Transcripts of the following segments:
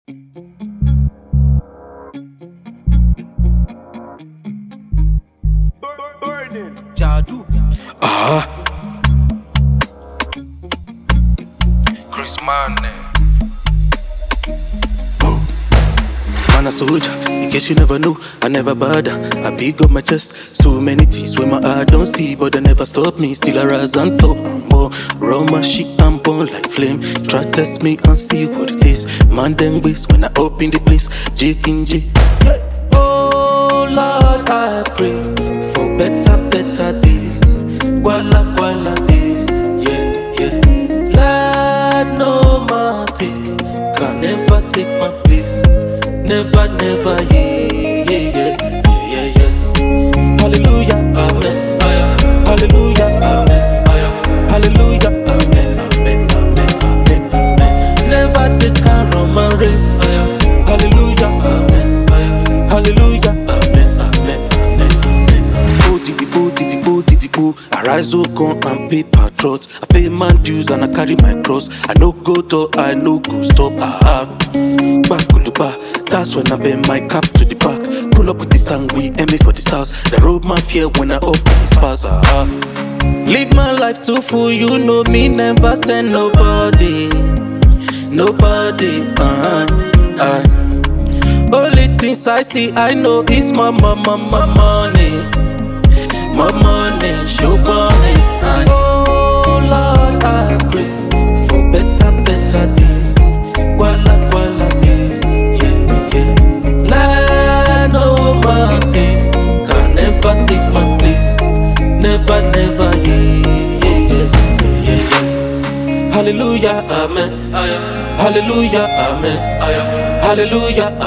Jadu. Chris Money. Man a soldier, in case you never know, I never bother. I big up my chest, so many things where my eye don't see, but they never stop me. Still I rise and top. More roll my shit and burn like flame. Try test me and see what it is. Man then waste when I open the place. J King J. Oh Lord, I pray for better days. Walla days, yeah. Lord, no man take, can never take my place. Never, yeah. Hallelujah, amen. Hallelujah, amen. Hallelujah, amen. Never they can run my race. Hallelujah, amen. Hallelujah, amen. Bo. I rise up, come and pay patrons. I pay my dues and I carry my cross. I no go to, I no go stop. That's when I bend my cap to the back. Pull up with this stand, we aim for the stars. The road man fear when I open the spars. Live my life too full, you know me never send nobody. Only things I see, I know is my money. My money, show money. Oh Lord, I pray for better days. Walla days, yeah. Lord, no man take, can never take my place. Never, yeah. Hallelujah, amen. Hallelujah, amen. Hallelujah,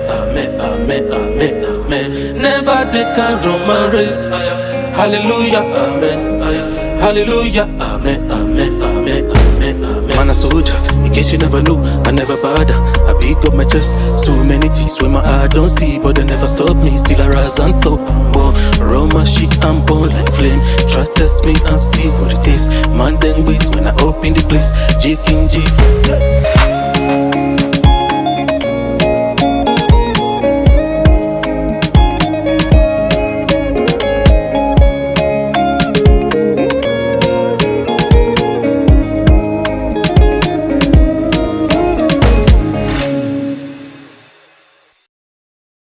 amen. Never they can run my race. Hallelujah, amen. Hallelujah, amen. Man a soldier, in case you never know, I never bother. I big up my chest, so many things where my eye don't see, but they never stop me. Still I rise and top. Roll my shit and burn like flame. Try test me and see what it is. Man then waste when I open the place. J King J.